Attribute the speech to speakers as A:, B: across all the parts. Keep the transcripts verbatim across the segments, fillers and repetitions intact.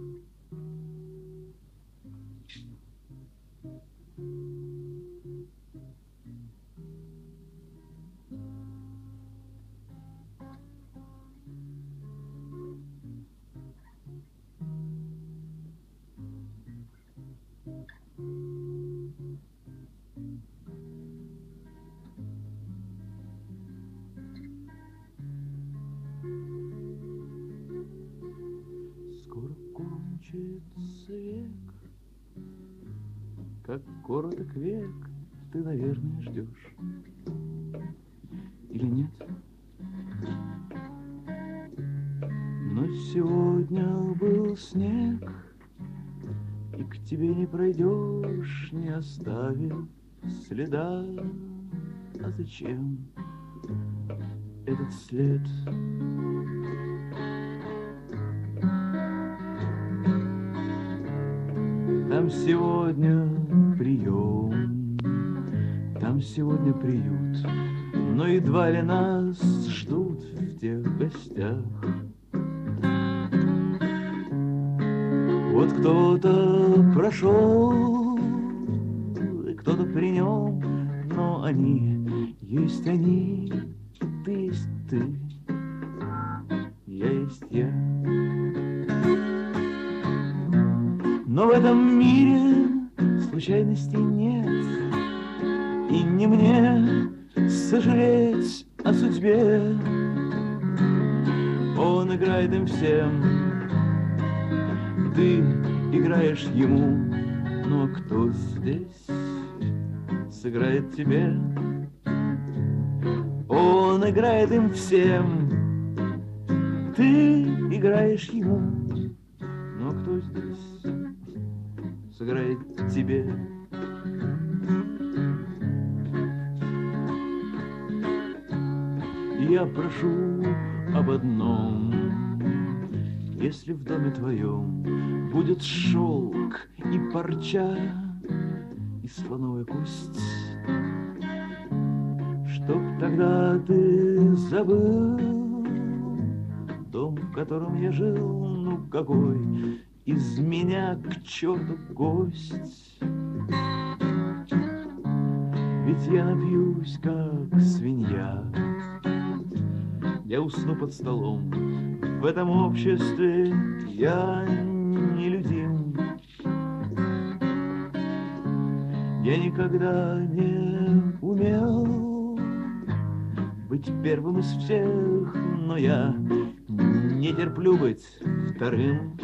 A: Скоро кончится век, как короток век, ты, наверное, ждешь. Или нет? Но сегодня был снег, и к тебе не пройдешь, не оставив следа. А зачем этот след? Там сегодня прием, там сегодня приют, но едва ли нас ждут в тех гостях. Вот кто-то прошел, и кто-то при нем, но они есть они, ты есть ты, я есть я. Но в этом мире случайностей нет, и не мне сожалеть о судьбе. Он играет им всем, ты играешь ему, но кто здесь сыграет тебе? Он играет им всем, ты играешь ему, но кто здесь сыграет тебе? Я прошу об одном: если в доме твоем будет шелк и парча и слоновая кость, чтоб тогда ты забыл дом, в котором я жил. Ну какой из меня к черту гость? Ведь я напьюсь, как свинья, я усну под столом. В этом обществе я нелюдим. Я никогда не умел быть первым из всех, но я не терплю быть вторым.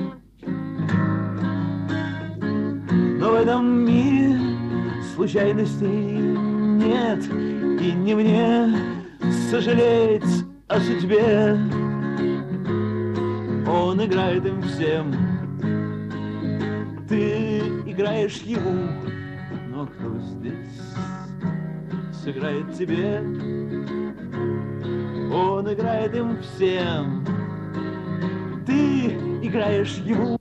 A: Но в этом мире случайностей нет, и не мне сожалеть о судьбе. Он играет им всем, ты играешь ему, но кто здесь сыграет тебе? Он играет им всем, ты играешь ему.